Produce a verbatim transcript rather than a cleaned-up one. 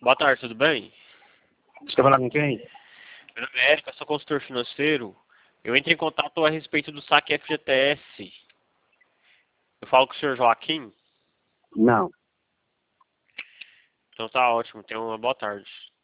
Boa tarde, tudo bem? Você quer falar com quem? Meu nome é Érico, eu sou consultor financeiro. Eu entrei em contato a respeito do saque F G T S. Eu falo com o senhor Joaquim? Não. Então tá ótimo, tenha uma boa tarde.